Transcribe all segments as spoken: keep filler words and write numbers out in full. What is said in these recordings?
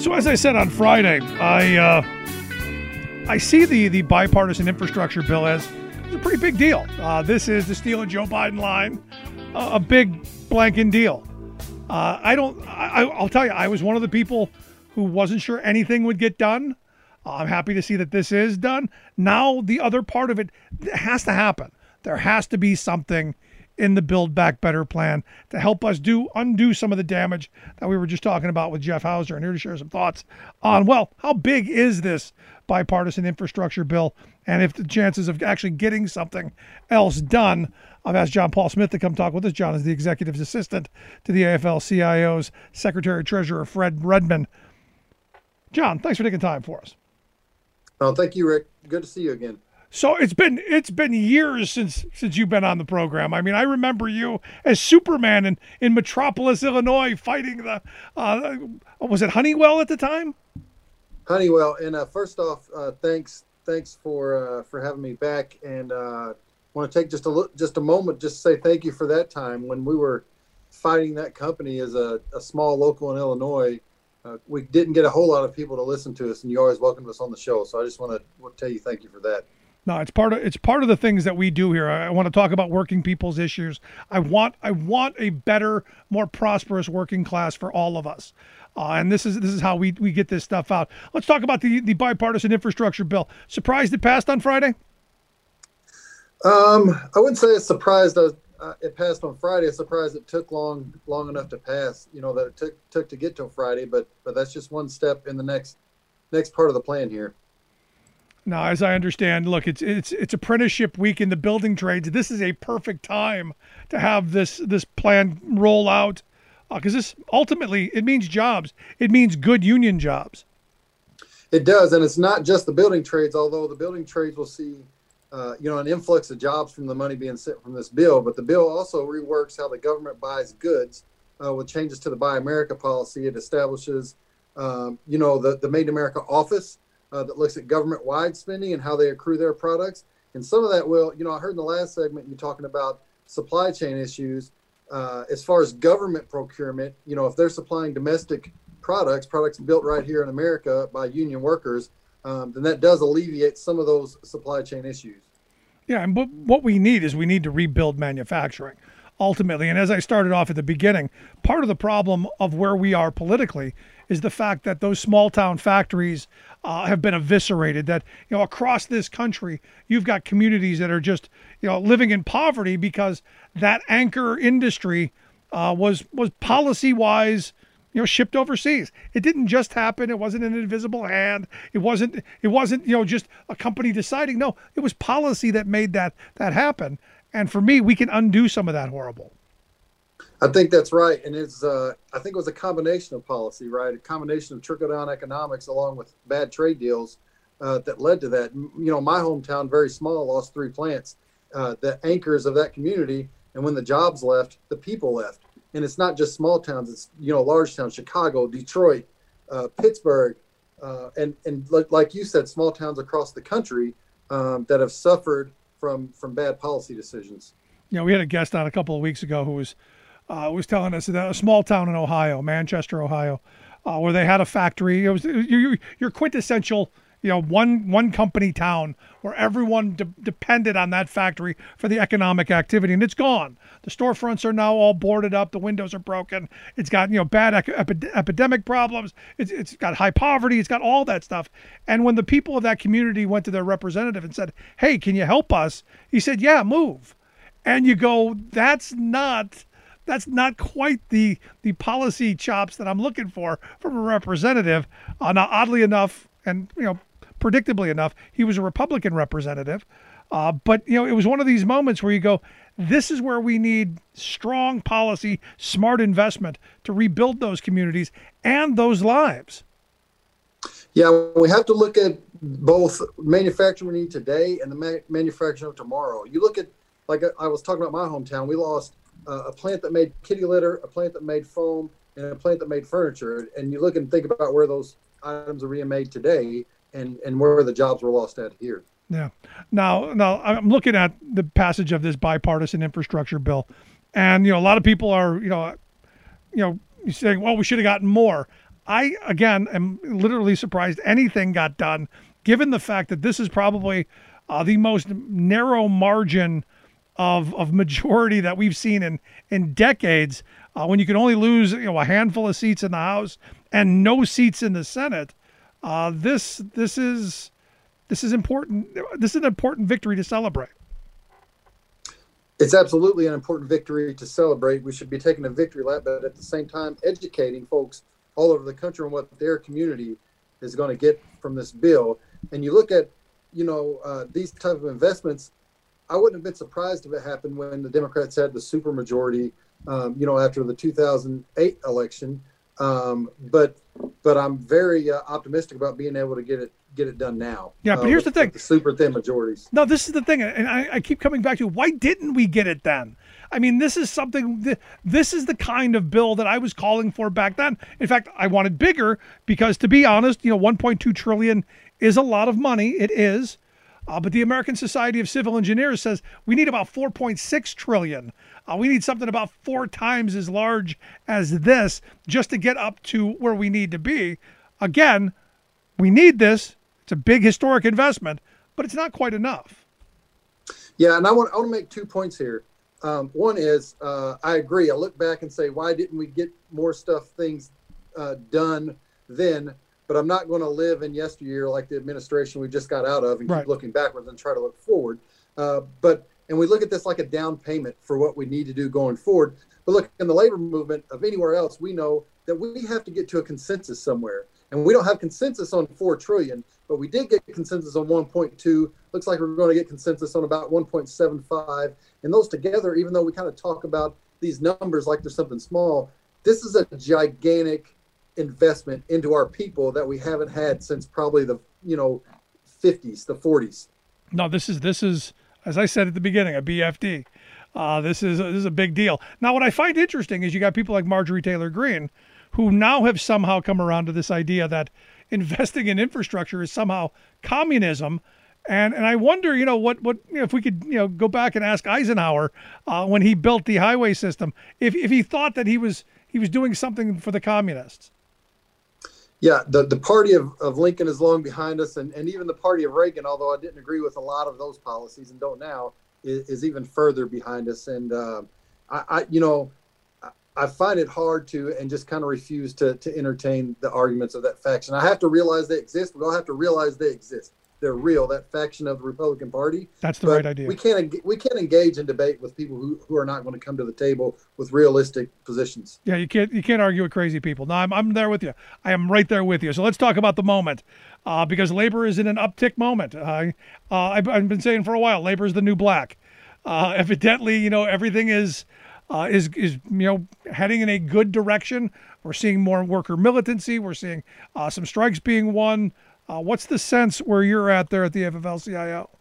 So as I said on Friday, I uh, I see the the bipartisan infrastructure bill as a pretty big deal. Uh, this is the steal and Joe Biden line, uh, a big blanking deal. Uh, I don't. I, I'll tell you, I was one of the people who wasn't sure anything would get done. Uh, I'm happy to see that this is done. Now the other part of it has to happen. There has to be something in the Build Back Better plan to help us do undo some of the damage that we were just talking about with Jeff Hauser. And here to share some thoughts on, well, how big is this bipartisan infrastructure bill, and if the chances of actually getting something else done. I've asked John Paul Smith to come talk with us. John is the executive assistant to the A F L C I O's Secretary Treasurer Fred Redmond. John, thanks for taking time for us. Oh, thank you, Rick. Good to see you again. So it's been it's been years since since you've been on the program. I mean, I remember you as Superman in, in Metropolis, Illinois, fighting the uh, was it Honeywell at the time? Honeywell. And uh, first off, uh, thanks thanks for uh, for having me back. And uh, want to take just a look, just a moment, just to say thank you for that time when we were fighting that company as a, a small local in Illinois. Uh, we didn't get a whole lot of people to listen to us, and you always welcomed us on the show. So I just want to tell you thank you for that. No, it's part of it's part of the things that we do here. I want to talk about working people's issues. I want I want a better, more prosperous working class for all of us, uh, and this is this is how we we get this stuff out. Let's talk about the the bipartisan infrastructure bill. Surprised it passed on Friday? Um, I wouldn't say it's surprised uh, it passed on Friday. It's surprised it took long long enough to pass. You know that it took took to get till Friday, but but that's just one step in the next next part of the plan here. Now, as I understand, look, it's it's it's apprenticeship week in the building trades. This is a perfect time to have this this plan roll out, because uh, this ultimately it means jobs. It means good union jobs. It does, and it's not just the building trades. Although the building trades will see, uh, you know, an influx of jobs from the money being sent from this bill. But the bill also reworks how the government buys goods uh, with changes to the Buy America policy. It establishes, um, you know, the the Made in America office. Uh, that looks at government-wide spending and how they accrue their products. And some of that will, you know, I heard in the last segment you talking about supply chain issues. Uh, as far as government procurement, you know, if they're supplying domestic products, products built right here in America by union workers, um, then that does alleviate some of those supply chain issues. Yeah, and but what we need is we need to rebuild manufacturing, ultimately. And as I started off at the beginning, part of the problem of where we are politically is the fact that those small town factories uh, have been eviscerated, that, you know, across this country, you've got communities that are just, you know, living in poverty because that anchor industry uh, was, was policy wise, you know, shipped overseas. It didn't just happen. It wasn't an invisible hand. It wasn't, it wasn't, you know, just a company deciding. No, it was policy that made that, that happen. And for me, we can undo some of that horrible. I think that's right. And it's, uh, I think it was a combination of policy, right? A combination of trickle down economics along with bad trade deals uh, that led to that. You know, my hometown, very small, lost three plants, uh, the anchors of that community. And when the jobs left, the people left. And it's not just small towns, it's, you know, large towns, Chicago, Detroit, uh, Pittsburgh, uh, and, and like you said, small towns across the country um, that have suffered from, from bad policy decisions. You know, we had a guest on a couple of weeks ago who was Uh, was telling us that a small town in Ohio, Manchester, Ohio, uh, where they had a factory. It was your, your quintessential, you know, one one company town where everyone de- depended on that factory for the economic activity, and it's gone. The storefronts are now all boarded up. The windows are broken. It's got, you know, bad epi- epidemic problems. It's it's got high poverty. It's got all that stuff. And when the people of that community went to their representative and said, "Hey, can you help us?" He said, "Yeah, move." And you go, that's not. That's not quite the the policy chops that I'm looking for from a representative. Uh, now, oddly enough, and you know, predictably enough, he was a Republican representative. Uh, but you know, it was one of these moments where you go, "This is where we need strong policy, smart investment to rebuild those communities and those lives." Yeah, we have to look at both manufacturing we need today and the ma- manufacturing of tomorrow. You look at, like I was talking about my hometown, we lost Uh, a plant that made kitty litter, a plant that made foam, and a plant that made furniture. And you look and think about where those items are being made today and, and where the jobs were lost at here. Yeah. Now, now I'm looking at the passage of this bipartisan infrastructure bill, and, you know, a lot of people are, you know, you know, saying, well, we should have gotten more. I, again, am literally surprised anything got done, given the fact that this is probably uh, the most narrow margin of of majority that we've seen in in decades. Uh, when you can only lose, you know, a handful of seats in the House and no seats in the Senate, uh, this this is this is important. This is an important victory to celebrate. It's absolutely an important victory to celebrate. We should be taking a victory lap, but at the same time, educating folks all over the country on what their community is going to get from this bill. And you look at, you know, uh, these type of investments. I wouldn't have been surprised if it happened when the Democrats had the supermajority, um, you know, after the two thousand eight election. Um, but but I'm very uh, optimistic about being able to get it get it done now. Yeah, but uh, here's with, the thing: the super thin majorities. No, this is the thing, and I, I keep coming back to why didn't we get it then? I mean, this is something. This is the kind of bill that I was calling for back then. In fact, I wanted bigger because, to be honest, you know, one point two trillion is a lot of money. It is. Uh, but the American Society of Civil Engineers says we need about four point six trillion. Uh, we need something about four times as large as this just to get up to where we need to be. Again, we need this. It's a big historic investment, but it's not quite enough. Yeah, and I want, I want to make two points here. Um, one is uh, I agree. I look back and say, why didn't we get more stuff, things uh, done then? But I'm not going to live in yesteryear like the administration we just got out of and right. keep looking backwards and try to look forward. Uh, but and we look at this like a down payment for what we need to do going forward. But look, in the labor movement of anywhere else, we know that we have to get to a consensus somewhere. And we don't have consensus on four trillion, but we did get consensus on one point two. Looks like we're going to get consensus on about one point seven five. And those together, even though we kind of talk about these numbers like they're something small, this is a gigantic investment into our people that we haven't had since probably the, you know, fifties, the forties. No, this is, this is, as I said at the beginning, a B F D. Uh, this is, this is a big deal. Now, what I find interesting is you got people like Marjorie Taylor Greene, who now have somehow come around to this idea that investing in infrastructure is somehow communism. And and I wonder, you know, what, what you know, if we could, you know, go back and ask Eisenhower uh, when he built the highway system, if, if he thought that he was he was doing something for the communists. Yeah, the, the party of, of Lincoln is long behind us, and, and even the party of Reagan, although I didn't agree with a lot of those policies and don't now, is, is even further behind us. And, uh, I, I, you know, I, I find it hard to and just kind of refuse to, to entertain the arguments of that faction. I have to realize they exist. We all have to realize they exist. They're real, that faction of the Republican Party. That's the right idea. We can't we can't engage in debate with people who, who are not going to come to the table with realistic positions. Yeah, you can't you can't argue with crazy people. No, I'm I'm there with you. I am right there with you. So let's talk about the moment, uh, because labor is in an uptick moment. Uh, uh, I've, I've been saying for a while, labor is the new black. Uh, evidently, you know, everything is uh, is is you know heading in a good direction. We're seeing more worker militancy. We're seeing uh, some strikes being won. Uh, what's the sense where you're at there at the A F L C I O?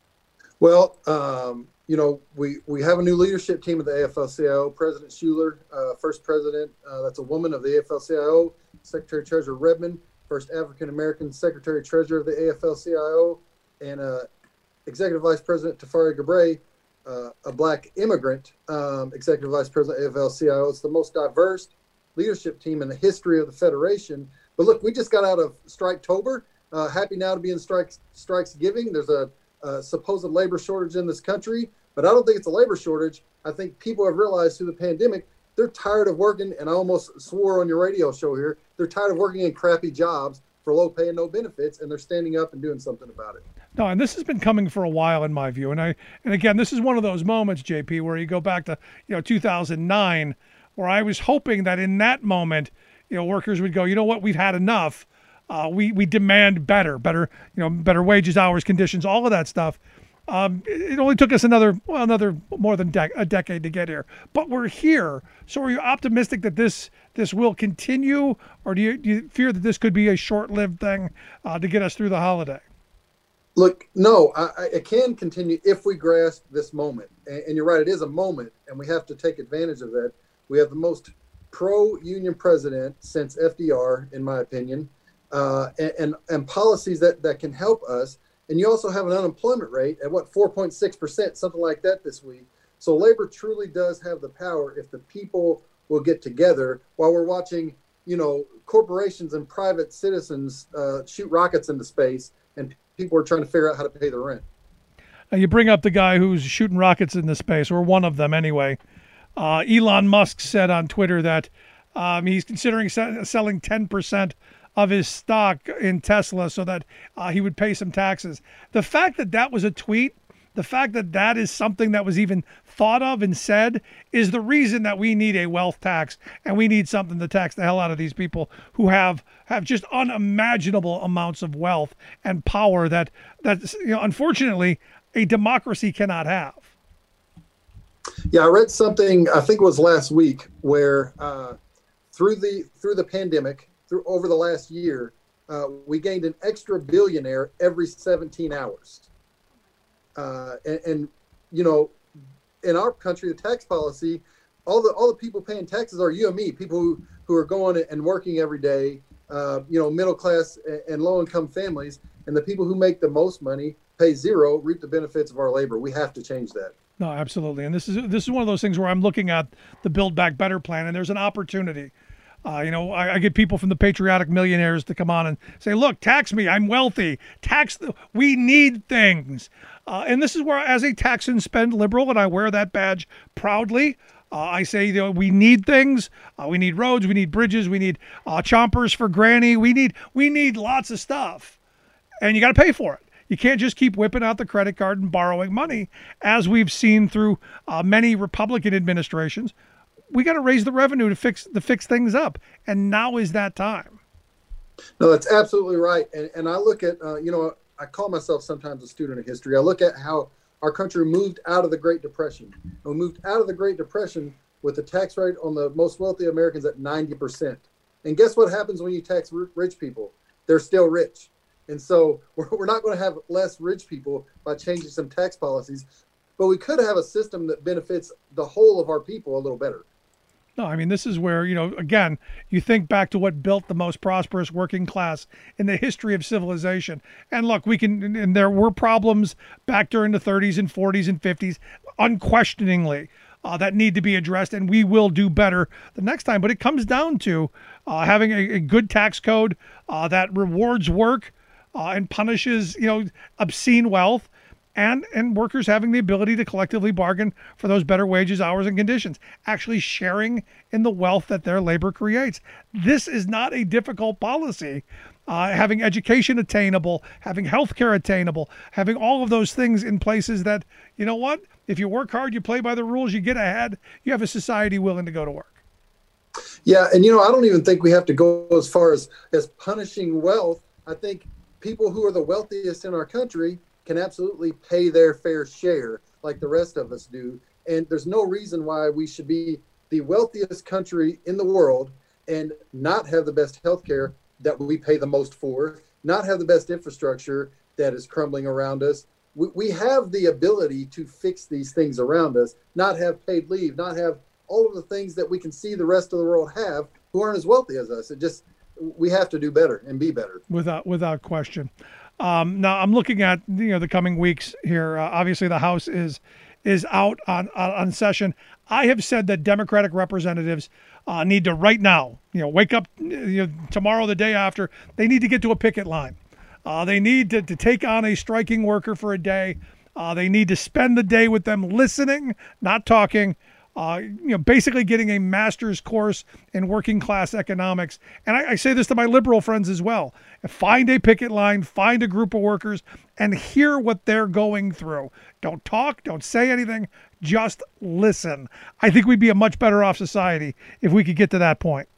Well, um, you know, we, we have a new leadership team at the A F L C I O. President Schuler, uh, first president, uh, that's a woman of the A F L C I O. Secretary Treasurer Redmond, first African-American Secretary Treasurer of the A F L C I O. And uh, Executive Vice President Tafari Gabre, uh, a black immigrant, um, Executive Vice President of A F L C I O. It's the most diverse leadership team in the history of the Federation. But look, we just got out of Striketober. Uh, happy now to be in strikes, strikes giving. There's a, a supposed labor shortage in this country, but I don't think it's a labor shortage. I think people have realized through the pandemic, they're tired of working, and I almost swore on your radio show here, they're tired of working in crappy jobs for low pay and no benefits, and they're standing up and doing something about it. No, and this has been coming for a while in my view. And I and again, this is one of those moments, J P, where you go back to, you know, two thousand nine, where I was hoping that in that moment, you know, workers would go, you know what, we've had enough. Uh, we we demand better, better, you know, better wages, hours, conditions, all of that stuff. Um, it, it only took us another, well, another more than de- a decade to get here, but we're here. So, are you optimistic that this this will continue, or do you do you fear that this could be a short-lived thing uh, to get us through the holiday? Look, no, I, it can continue if we grasp this moment. And, and you're right, it is a moment, and we have to take advantage of that. We have the most pro-union president since F D R, in my opinion. Uh, and, and and policies that, that can help us. And you also have an unemployment rate at what, four point six percent, something like that this week. So labor truly does have the power if the people will get together while we're watching, you know, corporations and private citizens uh, shoot rockets into space, and people are trying to figure out how to pay the rent. Uh, you bring up the guy who's shooting rockets into space, or one of them anyway. Uh, Elon Musk said on Twitter that um, he's considering se- selling ten percent of his stock in Tesla so that uh, he would pay some taxes. The fact that that was a tweet, the fact that that is something that was even thought of and said, is the reason that we need a wealth tax, and we need something to tax the hell out of these people who have have just unimaginable amounts of wealth and power that that you know, unfortunately, a democracy cannot have. Yeah, I read something, I think it was last week, where uh, through the through the pandemic, through over the last year, uh, we gained an extra billionaire every seventeen hours. Uh, and, and you know, in our country, the tax policy, all the all the people paying taxes are you and me, people who, who are going and working every day, uh, you know, middle class and low income families, and the people who make the most money pay zero, reap the benefits of our labor. We have to change that. No, absolutely. And this is this is one of those things where I'm looking at the Build Back Better plan, and there's an opportunity. Uh, you know, I, I get people from the patriotic millionaires to come on and say, look, tax me. I'm wealthy. Tax. The, we need things. Uh, and this is where, as a tax and spend liberal, and I wear that badge proudly, uh, I say, you know, we need things. Uh, we need roads. We need bridges. We need uh, chompers for Granny. We need we need lots of stuff. And you got to pay for it. You can't just keep whipping out the credit card and borrowing money, as we've seen through uh, many Republican administrations. We got to raise the revenue to fix to fix things up, and now is that time. No, that's absolutely right. And and I look at uh, you know, I call myself sometimes a student of history. I look at how our country moved out of the Great Depression. And we moved out of the Great Depression with the tax rate on the most wealthy Americans at ninety percent. And guess what happens when you tax rich people? They're still rich. And so we're, we're not going to have less rich people by changing some tax policies, but we could have a system that benefits the whole of our people a little better. No, I mean, this is where, you know, again, you think back to what built the most prosperous working class in the history of civilization. And look, we can, and there were problems back during the thirties and forties and fifties, unquestioningly, uh, that need to be addressed, and we will do better the next time. But it comes down to uh, having a, a good tax code uh, that rewards work uh, and punishes, you know, obscene wealth. And, and workers having the ability to collectively bargain for those better wages, hours, and conditions, actually sharing in the wealth that their labor creates. This is not a difficult policy. Uh, having education attainable, having healthcare attainable, having all of those things in places that, you know what, if you work hard, you play by the rules, you get ahead, you have a society willing to go to work. Yeah, and you know, I don't even think we have to go as far as, as punishing wealth. I think people who are the wealthiest in our country can absolutely pay their fair share like the rest of us do. And there's no reason why we should be the wealthiest country in the world and not have the best healthcare that we pay the most for, not have the best infrastructure that is crumbling around us. We, we have the ability to fix these things around us, not have paid leave, not have all of the things that we can see the rest of the world have who aren't as wealthy as us. It just, we have to do better and be better. Without, without question. Um, now I'm looking at, you know, the coming weeks here. Uh, obviously, the House is is out on, on on session. I have said that Democratic representatives uh, need to right now, you know, wake up, you know, tomorrow, the day after. They need to get to a picket line. Uh, they need to, to take on a striking worker for a day. Uh, they need to spend the day with them, listening, not talking. Uh, you know, basically getting a master's course in working class economics. And I, I say this to my liberal friends as well. Find a picket line, find a group of workers, and hear what they're going through. Don't talk, don't say anything, just listen. I think we'd be a much better off society if we could get to that point.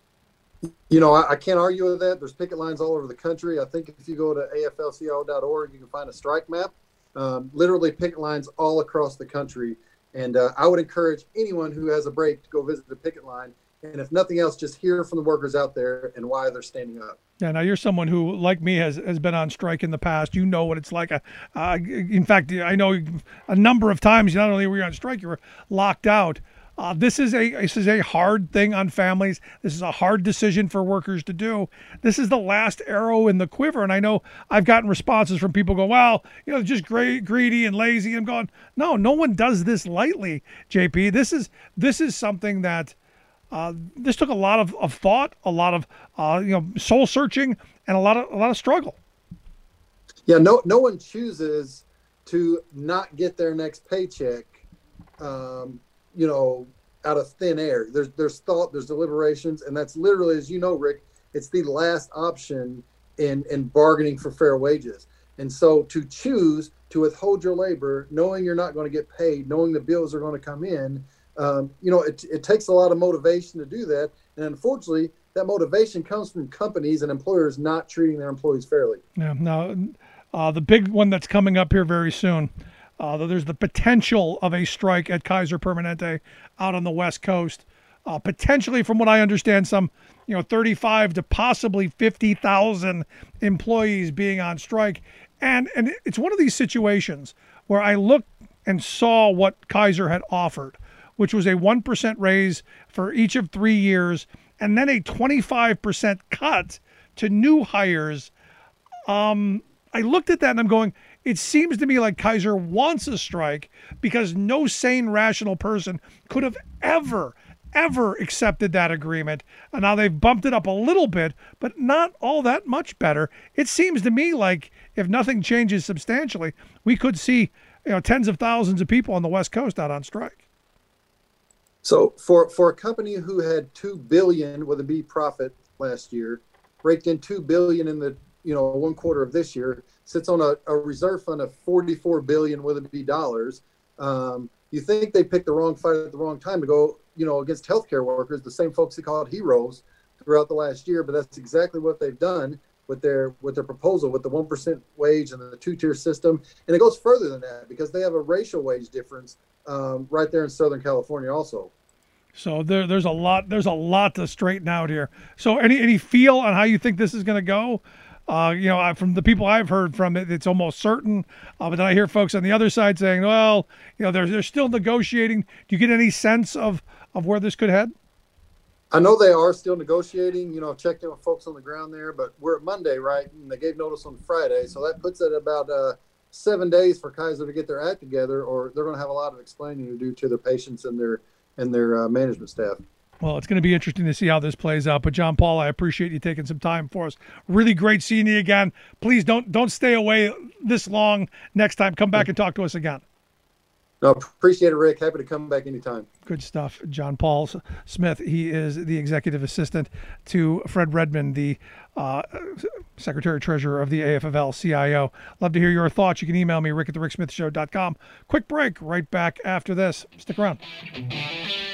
You know, I, I can't argue with that. There's picket lines all over the country. I think if you go to A F L C I O dot org, you can find a strike map. Um, literally picket lines all across the country. And uh, I would encourage anyone who has a break to go visit the picket line. And if nothing else, just hear from the workers out there and why they're standing up. Yeah, now you're someone who, like me, has, has been on strike in the past. You know what it's like. Uh, uh, in fact, I know a number of times, not only were you on strike, you were locked out. Uh, this is a this is a hard thing on families. This is a hard decision for workers to do. This is the last arrow in the quiver. And I know I've gotten responses from people going, well, you know, just great, greedy and lazy. I'm going, no, no one does this lightly, J P. This is this is something that Uh, this took a lot of, of thought, a lot of uh, you know soul searching, and a lot of a lot of struggle. Yeah, no no one chooses to not get their next paycheck, um, you know, out of thin air. There's there's thought, there's deliberations, and that's literally, as you know, Rick, it's the last option in in bargaining for fair wages. And so to choose to withhold your labor, knowing you're not going to get paid, knowing the bills are going to come in, um, you know, it, it takes a lot of motivation to do that. And unfortunately, that motivation comes from companies and employers not treating their employees fairly. Yeah. Now, uh, the big one that's coming up here very soon. Uh, there's the potential of a strike at Kaiser Permanente out on the West Coast. Uh, potentially, from what I understand, some you know thirty-five to possibly fifty thousand employees being on strike. And and it's one of these situations where I looked and saw what Kaiser had offered, which was a one percent raise for each of three years, and then a twenty-five percent cut to new hires. Um, I looked at that and I'm going, it seems to me like Kaiser wants a strike because no sane, rational person could have ever, ever accepted that agreement. And now they've bumped it up a little bit, but not all that much better. It seems to me like if nothing changes substantially, we could see you know tens of thousands of people on the West Coast out on strike. So for for a company who had two billion with a B profit last year, raked in two billion in the you know one quarter of this year, sits on a, a reserve fund of forty-four billion with a B dollars. Um, you think they picked the wrong fight at the wrong time to go you know against healthcare workers, the same folks they called heroes throughout the last year, but that's exactly what they've done with their with their proposal with the one percent wage and the two-tier system. And it goes further than that because they have a racial wage difference um, right there in Southern California also. So there, there's a lot there's a lot to straighten out here. So any any feel on how you think this is going to go? Uh, you know, I, from the people I've heard from it, it's almost certain. Uh, but then I hear folks on the other side saying, well, you know, they're, they're still negotiating. Do you get any sense of, of where this could head? I know they are still negotiating. You know, I've checked in with folks on the ground there, but we're at Monday, right? And they gave notice on Friday. So that puts it about uh, seven days for Kaiser to get their act together, or they're going to have a lot of explaining to do to their patients and their and their uh, management staff. Well, it's going to be interesting to see how this plays out. But John Paul, I appreciate you taking some time for us. Really great seeing you again. Please don't don't stay away this long next time. Come back and talk to us again. No, appreciate it, Rick. Happy to come back anytime. Good stuff. John Paul Smith, he is the executive assistant to Fred Redmond, the uh, secretary-treasurer of the A F F L C I O. Love to hear your thoughts. You can email me, rick at the rick smith show dot com. Quick break, right back after this. Stick around.